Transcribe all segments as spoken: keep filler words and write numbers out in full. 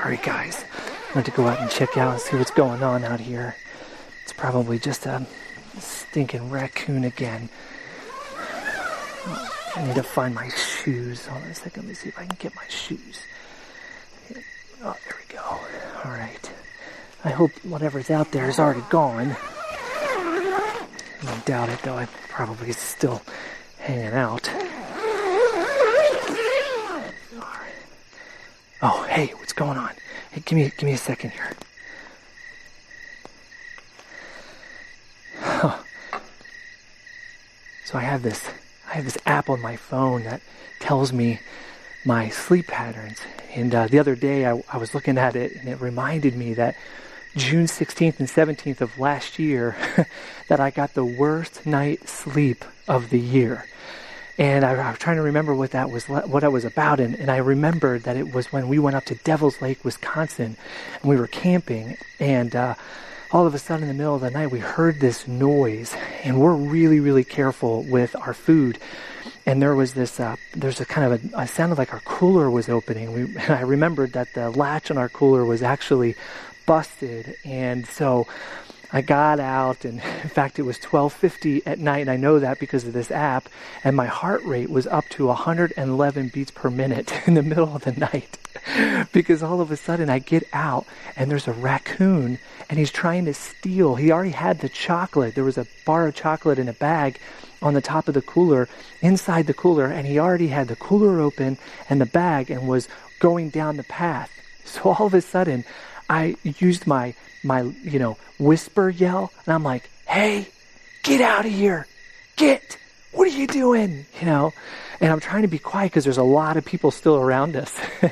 Sorry, guys. I went to go out and check out and see what's going on out here. It's probably just a stinking raccoon again. Oh, I need to find my shoes. Hold on a second. Let me see if I can get my shoes. Oh, there we go. All right. I hope whatever's out there is already gone. I doubt it, though. I'm probably still hanging out. Oh, hey, what's going on? Hey, give me, give me a second here. Huh. So I have this, I have this app on my phone that tells me my sleep patterns. And uh, the other day I, I was looking at it, and it reminded me that June sixteenth and seventeenth of last year that I got the worst night sleep of the year. And I, I was trying to remember what that was, what I was about, and, and I remembered that it was when we went up to Devil's Lake, Wisconsin, and we were camping, and uh, all of a sudden in the middle of the night we heard this noise, and we're really, really careful with our food. And there was this, uh, there's a kind of a, it sounded like our cooler was opening. We, and I remembered that the latch on our cooler was actually busted, and so I got out, and in fact it was twelve fifty at night, and I know that because of this app, and my heart rate was up to one hundred eleven beats per minute in the middle of the night, because all of a sudden I get out, and there's a raccoon, and he's trying to steal. He already had the chocolate. There was a bar of chocolate in a bag on the top of the cooler, inside the cooler, and he already had the cooler open and the bag and was going down the path. So all of a sudden, I used my, my, you know, whisper yell, and I'm like, hey, get out of here. Get, what are you doing? You know, and I'm trying to be quiet because there's a lot of people still around us.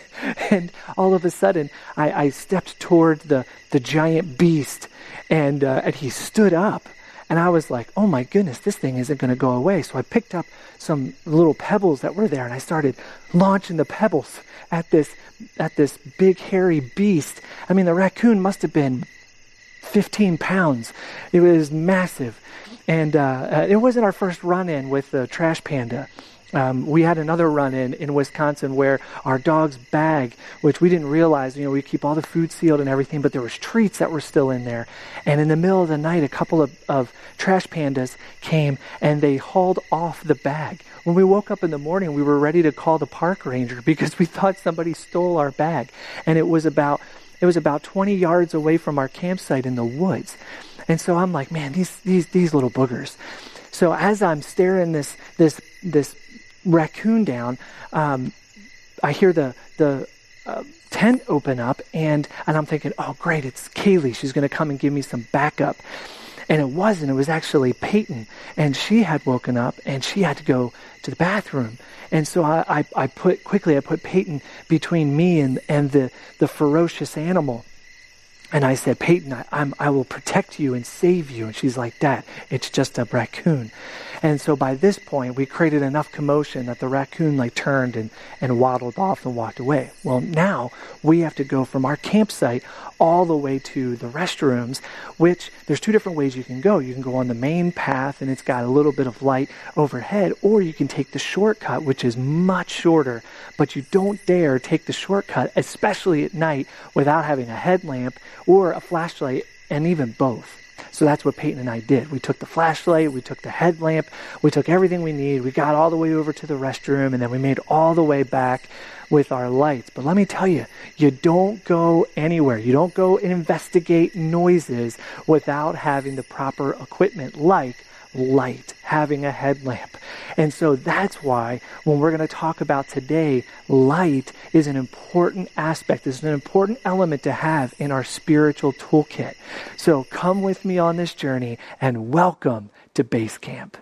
And all of a sudden, I, I stepped toward the, the giant beast, and, uh, and he stood up. And I was like, oh my goodness, this thing isn't going to go away. So I picked up some little pebbles that were there, and I started launching the pebbles at this at this big hairy beast. I mean, the raccoon must have been fifteen pounds. It was massive. And uh, uh, it wasn't our first run-in with the trash panda. Um, we had another run-in in Wisconsin where our dog's bag, which we didn't realize, you know, we keep all the food sealed and everything, but there was treats that were still in there. And in the middle of the night, a couple of, of trash pandas came and they hauled off the bag. When we woke up in the morning, we were ready to call the park ranger because we thought somebody stole our bag. And it was about, it was about twenty yards away from our campsite in the woods. And so I'm like, man, these, these, these little boogers. So as I'm staring this, this, this, raccoon down, um, I hear the the uh, tent open up, and and I'm thinking, oh great, it's Kaylee. She's going to come and give me some backup. And it wasn't. It was actually Peyton, and she had woken up, and she had to go to the bathroom. And so I, I, I put quickly I put Peyton between me and and the the ferocious animal. And I said, Peyton, I, I'm, I will protect you and save you. And she's like, Dad, it's just a raccoon. And so by this point, we created enough commotion that the raccoon like turned and, and waddled off and walked away. Well, now we have to go from our campsite all the way to the restrooms, which there's two different ways you can go. You can go on the main path, and it's got a little bit of light overhead, or you can take the shortcut, which is much shorter. But you don't dare take the shortcut, especially at night, without having a headlamp or a flashlight, and even both. So that's what Peyton and I did. We took the flashlight, we took the headlamp, we took everything we need. We got all the way over to the restroom, and then we made all the way back with our lights. But let me tell you, you don't go anywhere. You don't go and investigate noises without having the proper equipment, like light, having a headlamp. And so that's why when we're going to talk about today, light is an important aspect, is an important element to have in our spiritual toolkit. So come with me on this journey, and welcome to Base Camp.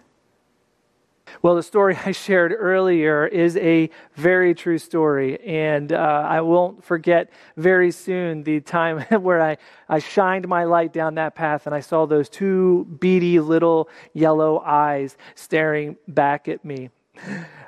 Well, the story I shared earlier is a very true story, and uh, I won't forget very soon the time where I, I shined my light down that path and I saw those two beady little yellow eyes staring back at me.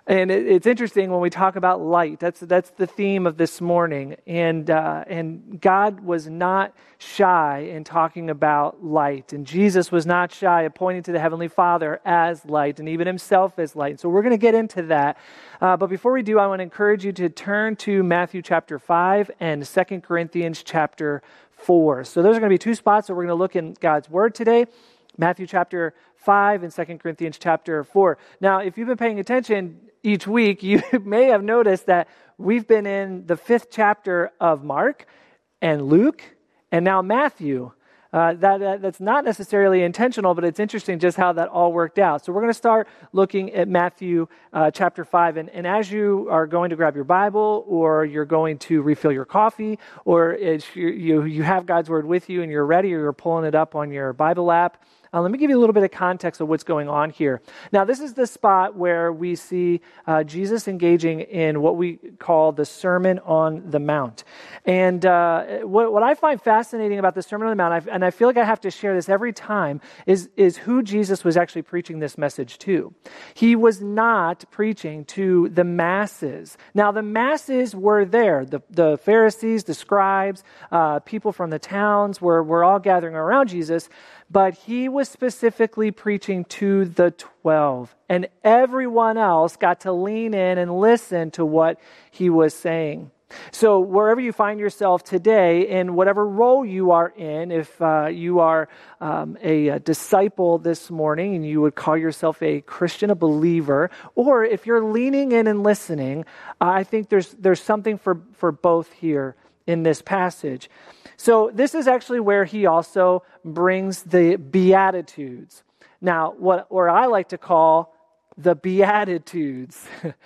And it, it's interesting when we talk about light. That's that's the theme of this morning. And uh, and God was not shy in talking about light. And Jesus was not shy of pointing to the Heavenly Father as light and even himself as light. So we're going to get into that. Uh, but before we do, I want to encourage you to turn to Matthew chapter five and Second Corinthians chapter four. So those are going to be two spots that we're going to look in God's Word today. Matthew chapter five and Second Corinthians chapter four. Now, if you've been paying attention each week, you may have noticed that we've been in the fifth chapter of Mark and Luke and now Matthew. Uh, that, that That's not necessarily intentional, but it's interesting just how that all worked out. So we're going to start looking at Matthew uh, chapter five. And, and as you are going to grab your Bible, or you're going to refill your coffee, or it's, you, you, you have God's Word with you and you're ready, or you're pulling it up on your Bible app, Uh, let me give you a little bit of context of what's going on here. Now, this is the spot where we see uh, Jesus engaging in what we call the Sermon on the Mount. And uh, what, what I find fascinating about the Sermon on the Mount, I've, and I feel like I have to share this every time, is, is who Jesus was actually preaching this message to. He was not preaching to the masses. Now, the masses were there. The, the Pharisees, the scribes, uh, people from the towns were, were all gathering around Jesus. But he was specifically preaching to the twelve, and everyone else got to lean in and listen to what he was saying. So wherever you find yourself today, in whatever role you are in, if uh, you are um, a, a disciple this morning and you would call yourself a Christian, a believer, or if you're leaning in and listening, uh, I think there's there's something for, for both here in this passage. So this is actually where he also brings the Beatitudes. Now, what or I like to call the Beatitudes.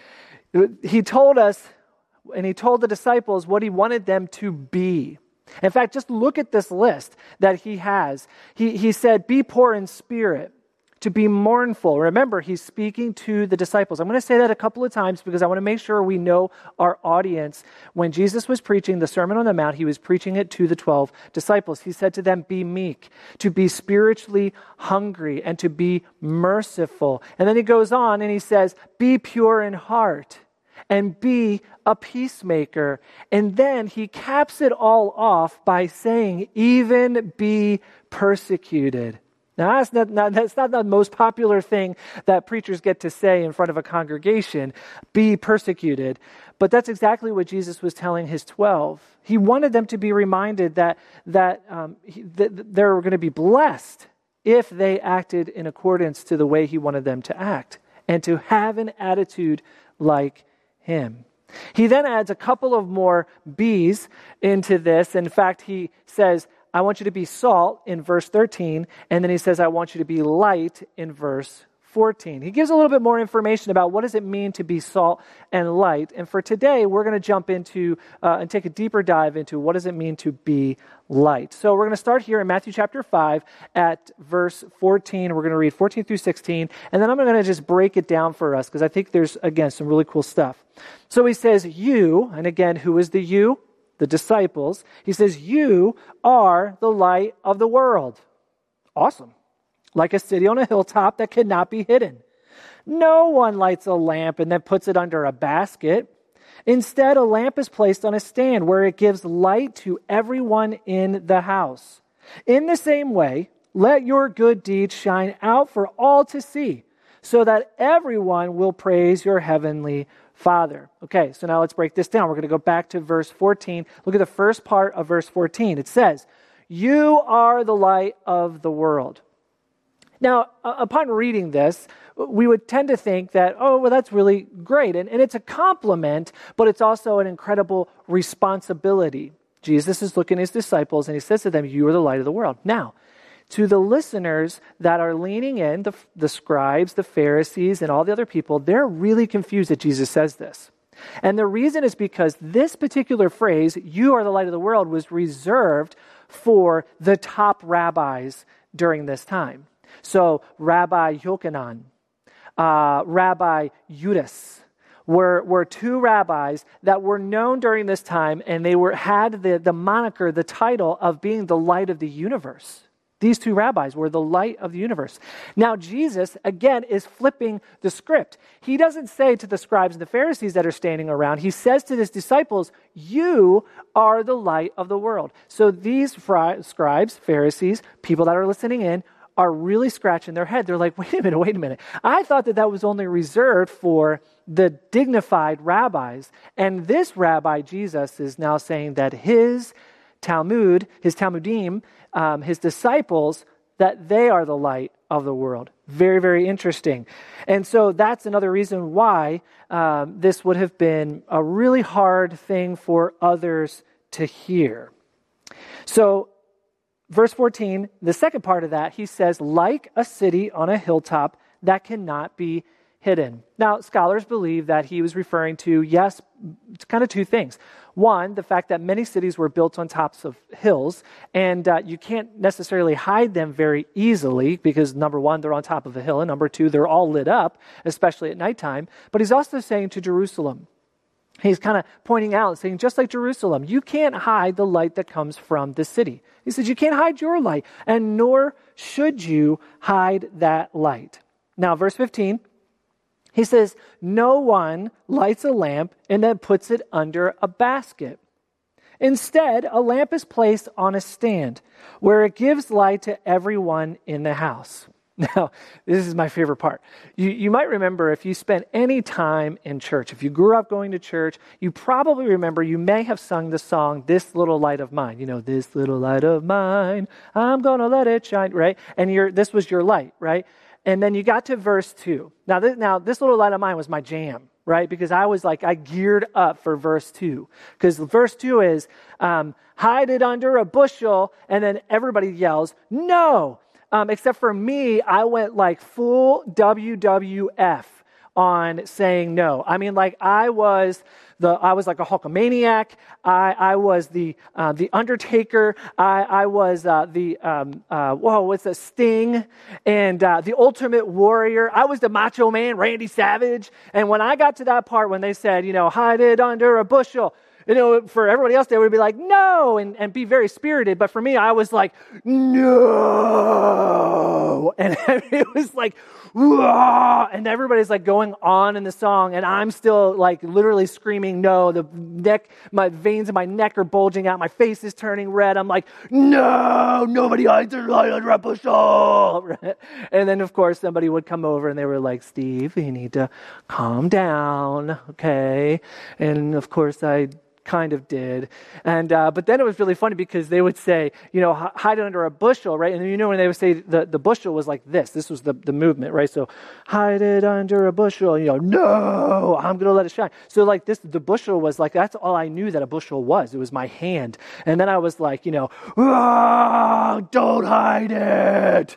He told us, and he told the disciples what he wanted them to be. In fact, just look at this list that he has. He, he said, be poor in spirit, to be mournful. Remember, he's speaking to the disciples. I'm going to say that a couple of times because I want to make sure we know our audience. When Jesus was preaching the Sermon on the Mount, he was preaching it to the twelve disciples. He said to them, be meek, to be spiritually hungry, and to be merciful. And then he goes on and he says, be pure in heart and be a peacemaker. And then he caps it all off by saying, even be persecuted. Now, that's not, not, that's not the most popular thing that preachers get to say in front of a congregation, be persecuted. But that's exactly what Jesus was telling his twelve. He wanted them to be reminded that, that, um, he, that they're going to be blessed if they acted in accordance to the way he wanted them to act, and to have an attitude like him. He then adds a couple of more B's into this. In fact, he says, I want you to be salt in verse thirteen, and then he says, I want you to be light in verse fourteen. He gives a little bit more information about what does it mean to be salt and light. And for today, we're going to jump into uh, and take a deeper dive into what does it mean to be light. So we're going to start here in Matthew chapter five at verse fourteen. We're going to read fourteen through sixteen, and then I'm going to just break it down for us because I think there's, again, some really cool stuff. So he says, you, and again, who is the you? The disciples. He says, you are the light of the world. Awesome. Like a city on a hilltop that cannot be hidden. No one lights a lamp and then puts it under a basket. Instead, a lamp is placed on a stand where it gives light to everyone in the house. In the same way, let your good deeds shine out for all to see, so that everyone will praise your heavenly Father. Okay, so now let's break this down. We're going to go back to verse fourteen. Look at the first part of verse fourteen. It says, you are the light of the world. Now, uh, upon reading this, we would tend to think that, oh, well, that's really great. And, and it's a compliment, but it's also an incredible responsibility. Jesus is looking at his disciples and he says to them, you are the light of the world. Now, to the listeners that are leaning in, the, the scribes, the Pharisees, and all the other people, they're really confused that Jesus says this. And the reason is because this particular phrase, you are the light of the world, was reserved for the top rabbis during this time. So Rabbi Yochanan, uh, Rabbi Judas were, were two rabbis that were known during this time, and they were had the, the moniker, the title of being the light of the universe. These two rabbis were the light of the universe. Now, Jesus, again, is flipping the script. He doesn't say to the scribes and the Pharisees that are standing around, he says to his disciples, you are the light of the world. So these fri- scribes, Pharisees, people that are listening in, are really scratching their head. They're like, wait a minute, wait a minute. I thought that that was only reserved for the dignified rabbis. And this rabbi, Jesus, is now saying that his Talmud, his Talmudim, um, his disciples, that they are the light of the world. Very, very interesting. And so that's another reason why um, this would have been a really hard thing for others to hear. So verse fourteen, the second part of that, he says, like a city on a hilltop that cannot be hidden. Now, scholars believe that he was referring to, yes, it's kind of two things. One, the fact that many cities were built on tops of hills, and uh, you can't necessarily hide them very easily because, number one, they're on top of a hill, and number two, they're all lit up, especially at nighttime. But he's also saying to Jerusalem, he's kind of pointing out, saying, just like Jerusalem, you can't hide the light that comes from the city. He says, you can't hide your light, and nor should you hide that light. Now, verse fifteen, he says, no one lights a lamp and then puts it under a basket. Instead, a lamp is placed on a stand where it gives light to everyone in the house. Now, this is my favorite part. You, you might remember if you spent any time in church, if you grew up going to church, you probably remember you may have sung the song, This Little Light of Mine. You know, this little light of mine, I'm going to let it shine, right? And your this was your light, right? And then you got to verse two. Now, this, now, this little light of mine was my jam, right? Because I was like, I geared up for verse two. Because verse two is, um, hide it under a bushel, and then everybody yells, no! Um, except for me, I went like full W W F on saying no. I mean, like I was the I was like a Hulkamaniac. I I was the uh, the Undertaker. I I was uh, the um, uh, whoa, what's the Sting and uh, the Ultimate Warrior. I was the Macho Man, Randy Savage. And when I got to that part when they said, you know, hide it under a bushel. You know, for everybody else, they would be like, no, and, and be very spirited. But for me, I was like, no. And it was like, whoa. And everybody's like going on in the song. And I'm still like literally screaming, no. The neck, my veins in my neck are bulging out. My face is turning red. I'm like, no, nobody hides their light under a bushel. And then, of course, somebody would come over and they were like, Steve, you need to calm down, okay? And of course, I kind of did. And uh, but then it was really funny because they would say, you know, hide it under a bushel, right? And you know when they would say the, the bushel was like this. This was the, the movement, right? So hide it under a bushel. You know, no, I'm going to let it shine. So like this, the bushel was like, that's all I knew that a bushel was. It was my hand. And then I was like, you know, ah, don't hide it.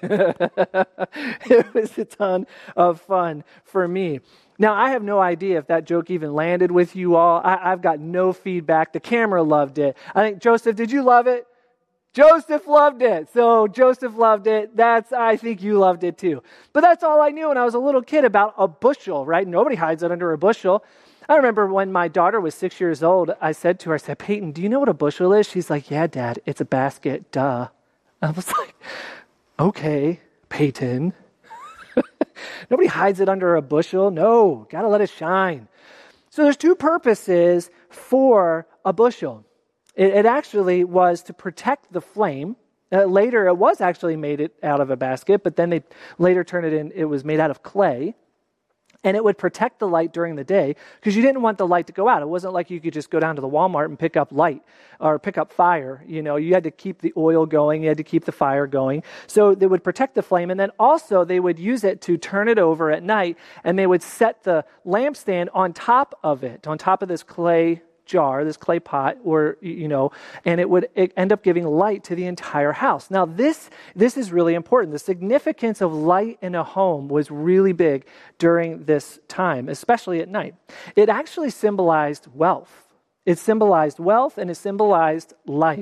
It was a ton of fun for me. Now, I have no idea if that joke even landed with you all. I, I've got no feedback. The camera loved it. I think, Joseph, did you love it? Joseph loved it. So Joseph loved it. That's, I think you loved it too. But that's all I knew when I was a little kid about a bushel, right? Nobody hides it under a bushel. I remember when my daughter was six years old, I said to her, I said, Peyton, do you know what a bushel is? She's like, yeah, Dad, it's a basket, duh. I was like, okay, Peyton. Nobody hides it under a bushel. No, got to let it shine. So there's two purposes for a bushel. It, it actually was to protect the flame. Uh, later, it was actually made it out of a basket, but then they later turned it in. It was made out of clay. And it would protect the light during the day because you didn't want the light to go out. It wasn't like you could just go down to the Walmart and pick up light or pick up fire. You know, you had to keep the oil going. You had to keep the fire going. So they would protect the flame. And then also they would use it to turn it over at night. And they would set the lampstand on top of it, on top of this clay jar, this clay pot, or, you know, and it would end up giving light to the entire house. Now, this this is really important. The significance of light in a home was really big during this time, especially at night. It actually symbolized wealth. It symbolized wealth and it symbolized life.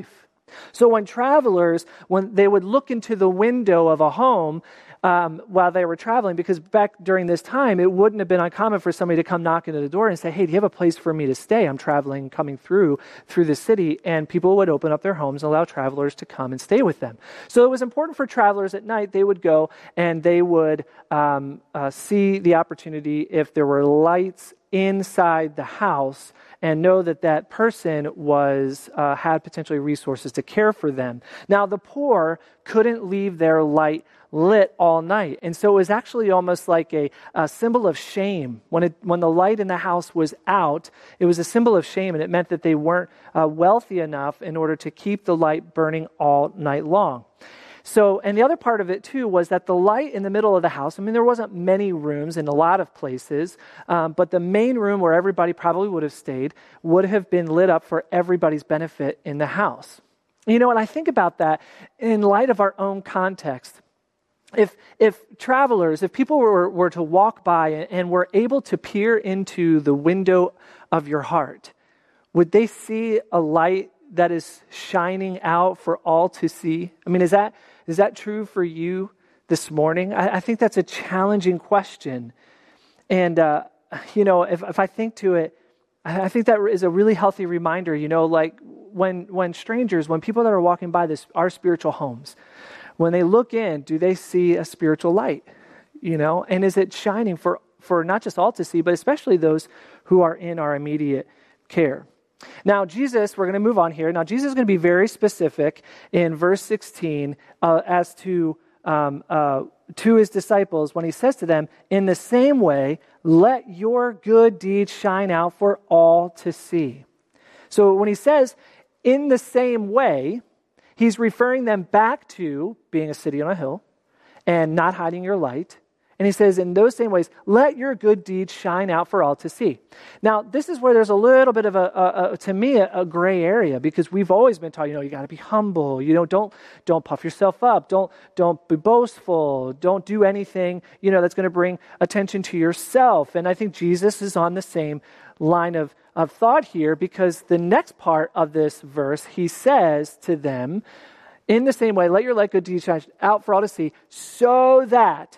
So when travelers, when they would look into the window of a home um, while they were traveling, because back during this time, it wouldn't have been uncommon for somebody to come knock into the door and say, hey, do you have a place for me to stay? I'm traveling, coming through, through the city. And people would open up their homes and allow travelers to come and stay with them. So it was important for travelers at night. They would go and they would um, uh, see the opportunity if there were lights inside the house and know that that person was uh, had potentially resources to care for them. Now, the poor couldn't leave their light lit all night. And so it was actually almost like a, a symbol of shame. When it, when the light in the house was out, it was a symbol of shame, and it meant that they weren't uh, wealthy enough in order to keep the light burning all night long. So, and the other part of it too was that the light in the middle of the house, I mean, there wasn't many rooms in a lot of places, um, but the main room where everybody probably would have stayed would have been lit up for everybody's benefit in the house. You know, and I think about that in light of our own context. If if travelers, if people were, were to walk by and were able to peer into the window of your heart, would they see a light that is shining out for all to see? I mean, is that is that true for you this morning? I, I think that's a challenging question. And, uh, you know, if, if I think to it, I think that is a really healthy reminder, you know, like when when strangers, when people that are walking by this, our spiritual homes, when they look in, do they see a spiritual light? You know, and is it shining for, for not just all to see, but especially those who are in our immediate care? Now, Jesus, we're going to move on here. Now, Jesus is going to be very specific in verse sixteen uh, as to um, uh, to his disciples when he says to them, in the same way, let your good deeds shine out for all to see. So when he says, in the same way, he's referring them back to being a city on a hill and not hiding your light. And he says, in those same ways, let your good deeds shine out for all to see. Now, this is where there's a little bit of a, a, a to me, a, a gray area, because we've always been taught, you know, you got to be humble. You know, don't don't puff yourself up. Don't don't be boastful. Don't do anything, you know, that's going to bring attention to yourself. And I think Jesus is on the same line of, of thought here, because the next part of this verse, he says to them, in the same way, let your light good deeds shine out for all to see, so that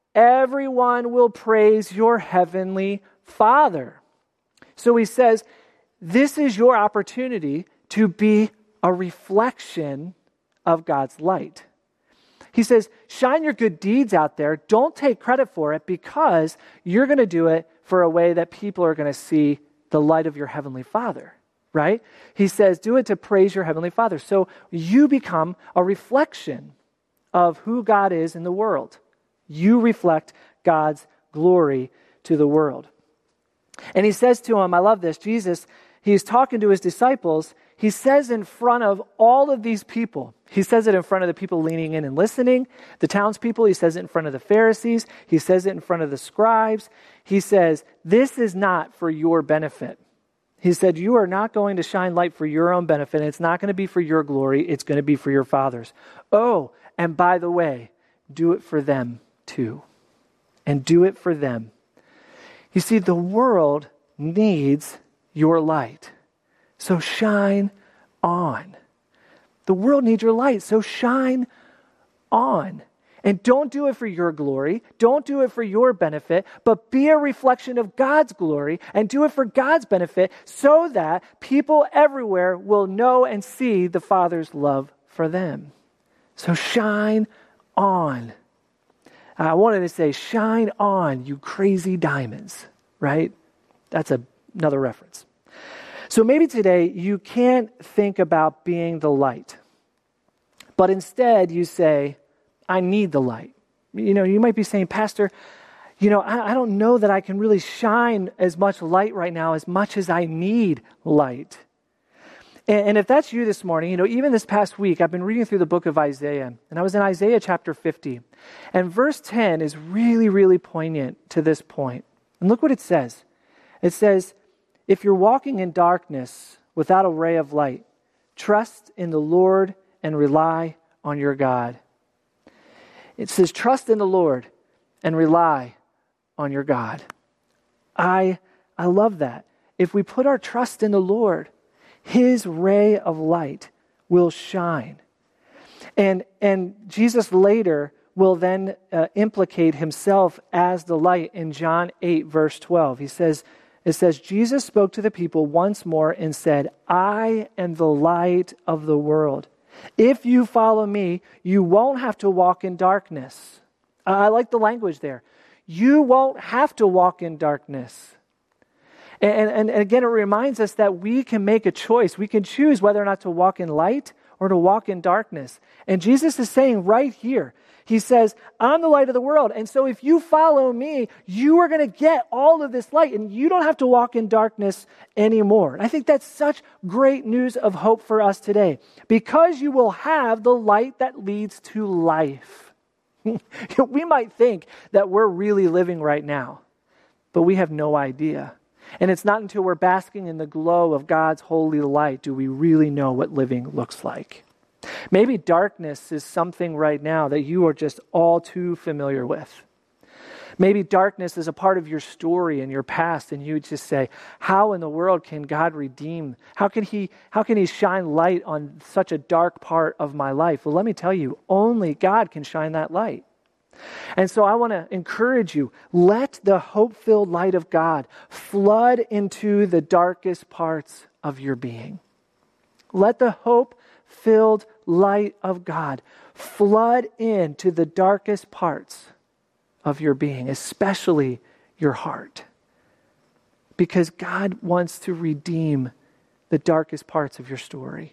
everyone will praise your heavenly Father. So he says, this is your opportunity to be a reflection of God's light. He says, shine your good deeds out there. Don't take credit for it, because you're going to do it for a way that people are going to see the light of your heavenly Father, right? He says, do it to praise your heavenly Father. So you become a reflection of who God is in the world. You reflect God's glory to the world. And he says to him, I love this, Jesus, he's talking to his disciples. He says in front of all of these people, he says it in front of the people leaning in and listening, the townspeople, he says it in front of the Pharisees, he says it in front of the scribes. He says, this is not for your benefit. He said, you are not going to shine light for your own benefit. It's not going to be for your glory. It's going to be for your Father's. Oh, and by the way, do it for them too. And do it for them. You see, the world needs your light. So shine on. The world needs your light, so shine on. And don't do it for your glory. Don't do it for your benefit, but be a reflection of God's glory and do it for God's benefit, so that people everywhere will know and see the Father's love for them. So shine on. I wanted to say, shine on, you crazy diamonds, right? That's a, another reference. So maybe today you can't think about being the light, but instead you say, I need the light. You know, you might be saying, Pastor, you know, I, I don't know that I can really shine as much light right now as much as I need light. And, and if that's you this morning, you know, even this past week, I've been reading through the book of Isaiah, and I was in Isaiah chapter fifty. And verse ten is really, really poignant to this point. And look what it says. It says, if you're walking in darkness without a ray of light, trust in the Lord and rely on your God. It says, trust in the Lord and rely on your God. I, I love that. If we put our trust in the Lord, His ray of light will shine. And, and Jesus later will then uh, implicate himself as the light in John eight, verse twelve. He says, it says, Jesus spoke to the people once more and said, I am the light of the world. If you follow me, you won't have to walk in darkness. Uh, I like the language there. You won't have to walk in darkness. And, and, and again, it reminds us that we can make a choice. We can choose whether or not to walk in light or to walk in darkness. And Jesus is saying right here, he says, I'm the light of the world. And so if you follow me, you are going to get all of this light and you don't have to walk in darkness anymore. And I think that's such great news of hope for us today because you will have the light that leads to life. We might think that we're really living right now, but we have no idea. And it's not until we're basking in the glow of God's holy light do we really know what living looks like. Maybe darkness is something right now that you are just all too familiar with. Maybe darkness is a part of your story and your past, and you just say, how in the world can God redeem? How can he, how can he shine light on such a dark part of my life? Well, let me tell you, only God can shine that light. And so I want to encourage you, let the hope-filled light of God flood into the darkest parts of your being. Let the hope-filled light of God flood into the darkest parts of your being, especially your heart. Because God wants to redeem the darkest parts of your story.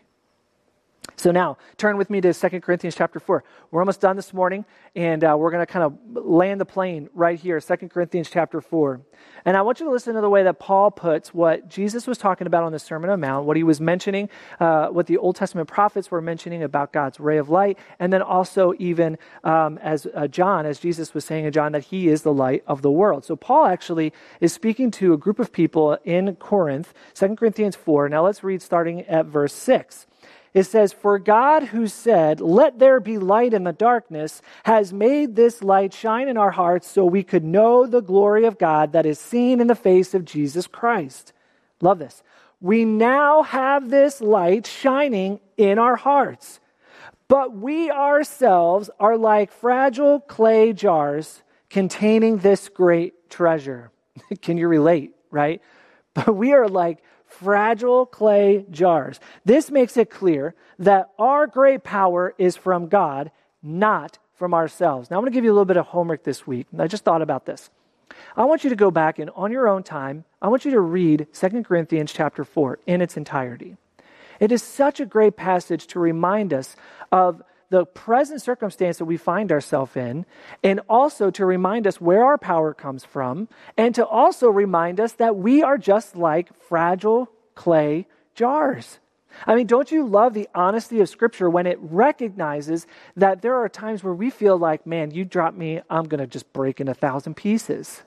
So now, turn with me to Second Corinthians chapter four. We're almost done this morning, and uh, we're going to kind of land the plane right here, Second Corinthians chapter four. And I want you to listen to the way that Paul puts what Jesus was talking about on the Sermon on the Mount, what he was mentioning, uh, what the Old Testament prophets were mentioning about God's ray of light, and then also even um, as uh, John, as Jesus was saying in John, that he is the light of the world. So Paul actually is speaking to a group of people in Corinth, Second Corinthians four. Now let's read starting at verse six. It says, for God who said, let there be light in the darkness, has made this light shine in our hearts so we could know the glory of God that is seen in the face of Jesus Christ. Love this. We now have this light shining in our hearts, but we ourselves are like fragile clay jars containing this great treasure. Can you relate, right? But we are like fragile clay jars. This makes it clear that our great power is from God, not from ourselves. Now, I'm going to give you a little bit of homework this week. And I just thought about this. I want you to go back and on your own time, I want you to read Second Corinthians chapter four in its entirety. It is such a great passage to remind us of the present circumstance that we find ourselves in, and also to remind us where our power comes from, and to also remind us that we are just like fragile clay jars. I mean, don't you love the honesty of Scripture when it recognizes that there are times where we feel like, man, you drop me, I'm going to just break in a thousand pieces.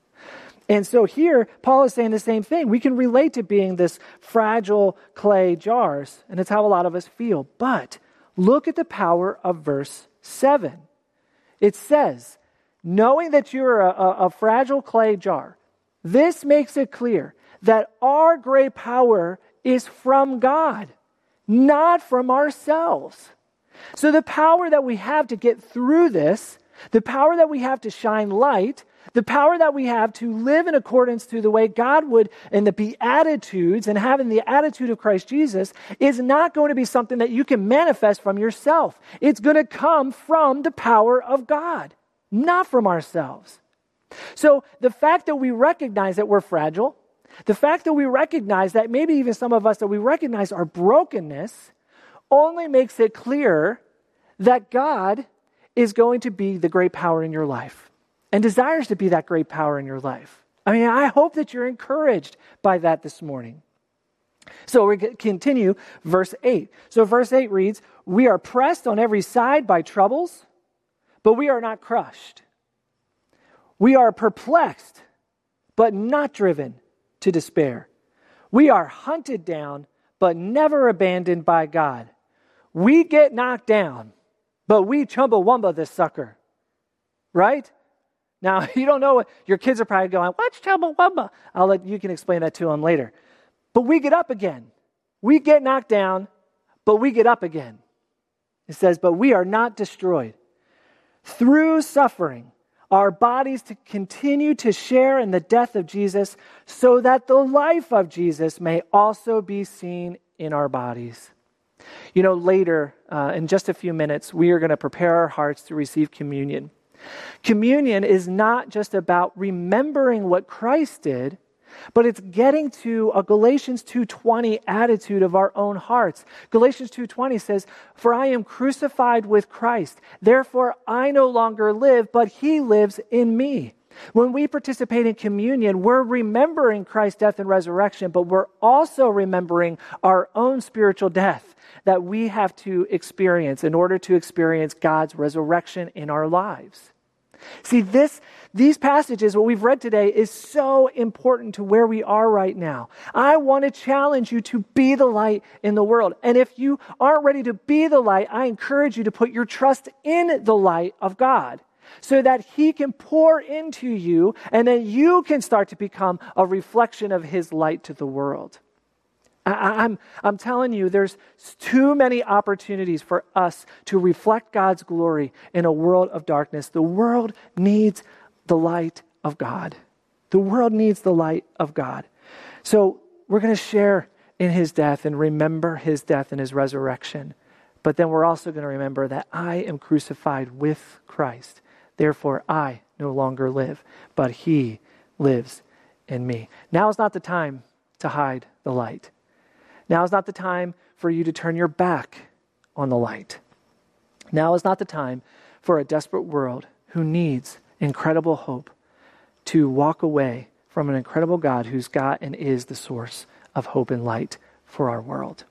And so here, Paul is saying the same thing. We can relate to being this fragile clay jars, and it's how a lot of us feel. But look at the power of verse seven. It says, knowing that you're a, a, a fragile clay jar, this makes it clear that our great power is from God, not from ourselves. So the power that we have to get through this, the power that we have to shine light, the power that we have to live in accordance to the way God would in the Beatitudes and having the attitude of Christ Jesus is not going to be something that you can manifest from yourself. It's going to come from the power of God, not from ourselves. So the fact that we recognize that we're fragile, the fact that we recognize that maybe even some of us that we recognize our brokenness only makes it clear that God is going to be the great power in your life and desires to be that great power in your life. I mean, I hope that you're encouraged by that this morning. So we continue verse eight. So verse eight reads, we are pressed on every side by troubles, but we are not crushed. We are perplexed, but not driven to despair. We are hunted down, but never abandoned by God. We get knocked down, but we chumbawamba this sucker. Right? Now, you don't know what, your kids are probably going, what's chumbawamba? I'll let you can explain that to them later. But we get up again. We get knocked down, but we get up again. It says, but we are not destroyed. Through suffering, our bodies to continue to share in the death of Jesus, so that the life of Jesus may also be seen in our bodies. You know, later, uh, in just a few minutes, we are going to prepare our hearts to receive communion. Communion is not just about remembering what Christ did, but it's getting to a Galatians two twenty attitude of our own hearts. Galatians two twenty says, "For I am crucified with Christ. Therefore I no longer live, but he lives in me." When we participate in communion, we're remembering Christ's death and resurrection, but we're also remembering our own spiritual death that we have to experience in order to experience God's resurrection in our lives. See, this, these passages, what we've read today, is so important to where we are right now. I want to challenge you to be the light in the world. And if you aren't ready to be the light, I encourage you to put your trust in the light of God, so that he can pour into you, and then you can start to become a reflection of his light to the world. I, I'm, I'm telling you, there's too many opportunities for us to reflect God's glory in a world of darkness. The world needs the light of God. The world needs the light of God. So we're going to share in his death and remember his death and his resurrection. But then we're also going to remember that I am crucified with Christ. Therefore, I no longer live, but he lives in me. Now is not the time to hide the light. Now is not the time for you to turn your back on the light. Now is not the time for a desperate world who needs incredible hope to walk away from an incredible God who's got and is the source of hope and light for our world.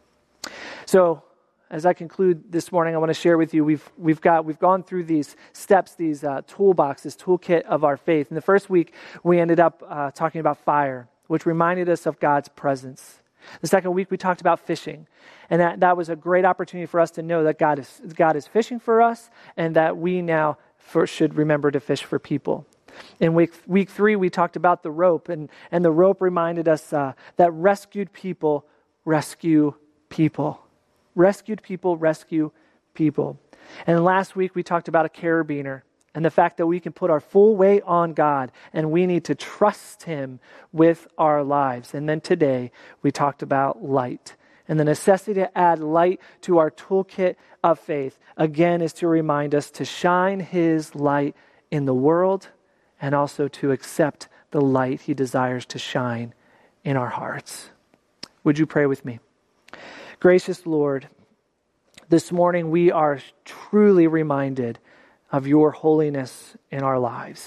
So, as I conclude this morning, I want to share with you, we've we've got we've gone through these steps, these uh, toolbox, this toolkit of our faith. In the first week, we ended up uh, talking about fire, which reminded us of God's presence. The second week, we talked about fishing, and that, that was a great opportunity for us to know that God is God is fishing for us, and that we now for, should remember to fish for people. In week week three, we talked about the rope, and and the rope reminded us uh, that rescued people rescue people. Rescued people rescue people. And last week we talked about a carabiner and the fact that we can put our full weight on God and we need to trust him with our lives. And then today we talked about light. And the necessity to add light to our toolkit of faith, again, is to remind us to shine his light in the world and also to accept the light he desires to shine in our hearts. Would you pray with me? Gracious Lord, this morning we are truly reminded of your holiness in our lives.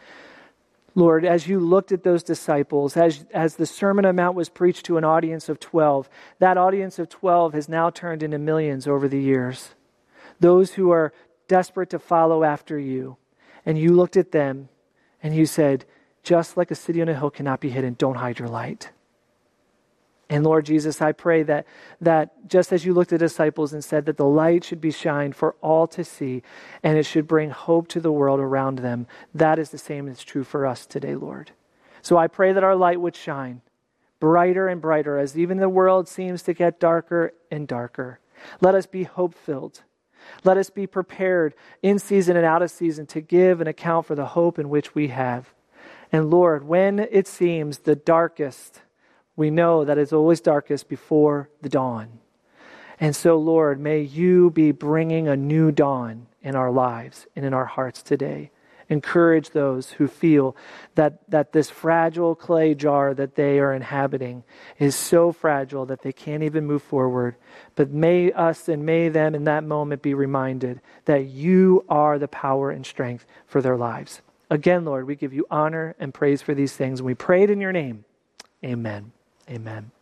Lord, as you looked at those disciples, as, as the Sermon on the Mount was preached to an audience of twelve, that audience of twelve has now turned into millions over the years. Those who are desperate to follow after you. And you looked at them and you said, just like a city on a hill cannot be hidden, don't hide your light. And Lord Jesus, I pray that that just as you looked at disciples and said that the light should be shined for all to see and it should bring hope to the world around them, that is the same that's true for us today, Lord. So I pray that our light would shine brighter and brighter as even the world seems to get darker and darker. Let us be hope-filled. Let us be prepared in season and out of season to give an account for the hope in which we have. And Lord, when it seems the darkest, we know that it's always darkest before the dawn. And so, Lord, may you be bringing a new dawn in our lives and in our hearts today. Encourage those who feel that, that this fragile clay jar that they are inhabiting is so fragile that they can't even move forward. But may us and may them in that moment be reminded that you are the power and strength for their lives. Again, Lord, we give you honor and praise for these things. And we pray it in your name. Amen. Amen.